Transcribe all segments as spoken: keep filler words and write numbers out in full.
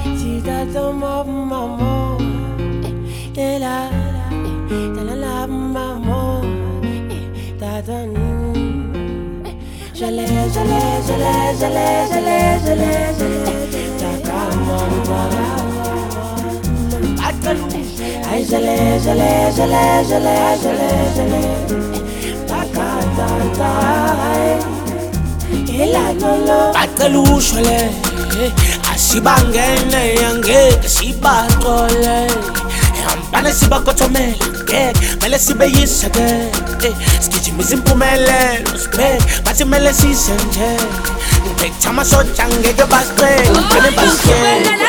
Si t'attends maman, t'es là, t'es là la maman, t'attends. Je l'ai, je l'ai, je l'ai, je l'ai, je l'ai, je l'ai, je l'ai, t'attends maman. Ay, je l'ai, je l'ai, je l'ai, je l'ai, je l'ai, je l'ai, t'attends. Bacela ushwele asibangene angeke sibaxole hambane sibakothomela ngeke mele sibeyiseke sigijimisa impumelelo sibheke bathi mele sisenje ngibekutha amasotsha ngeke basiqele ngene basiqele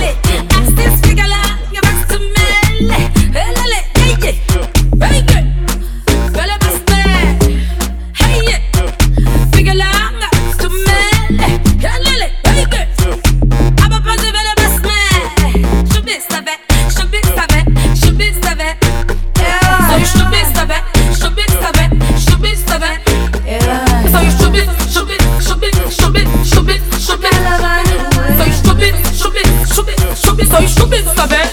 Soy stupid, ¿sabes?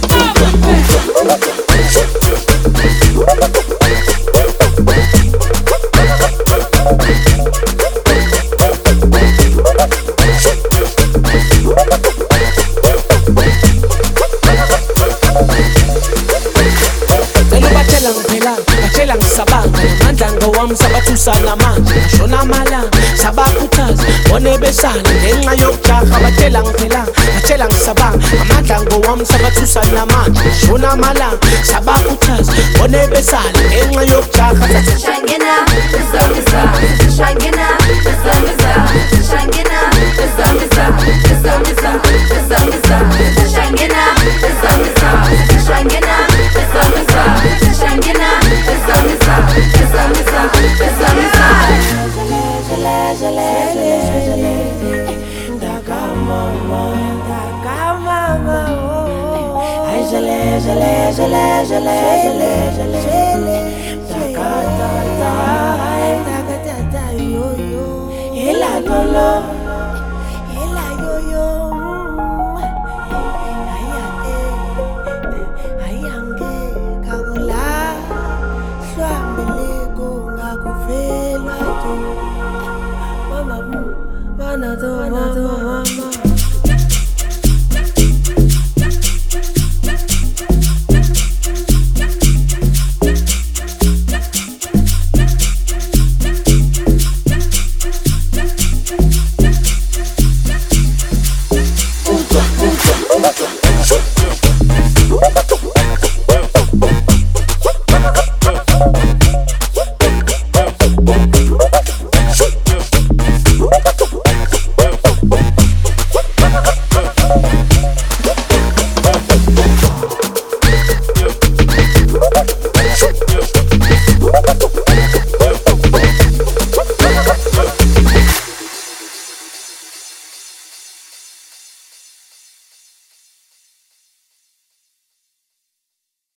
Batshela ngisabanga namandla ngowami sabathusa namanje ngashona amalanga sabakhuthaza bone besala ngenxa yokujaha batshela ngiphelanga batshela ngisabanga namandla ngowami sabathusa namanje ngashona amalanga sabakhuthaza bone besala ngenxa yokujaha Shangena, zamisa, shangena, zamisa, shangena, zamisa, zamisa, zamisa, shangena, zamisa, shangena, zamisa, shangena, zamisa, zamisa, zamisa. Je l'ai, je l'ai, je l'ai, je l'ai, d'accord maman, d'accord maman. Ay, je l'ai, je l'ai, je l'ai, je l'ai, je l'ai, je l'ai, d'accord, d'accord, d'accord, d'accord, yo yo. Il a ton